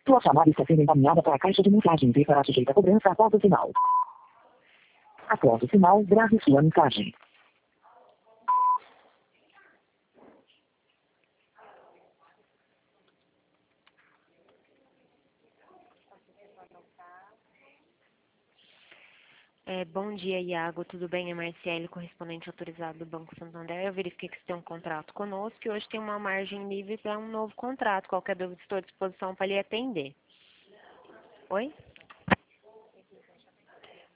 Sua chamada está sendo encaminhada para a caixa de mensagens e será sujeita a cobrança após o sinal. Após o sinal, grave sua mensagem. Bom dia, Iago. Tudo bem? É Marciele, correspondente autorizado do Banco Santander. Eu verifiquei que você tem um contrato conosco e hoje tem uma margem livre para um novo contrato. Qualquer dúvida, estou à disposição para lhe atender. Oi?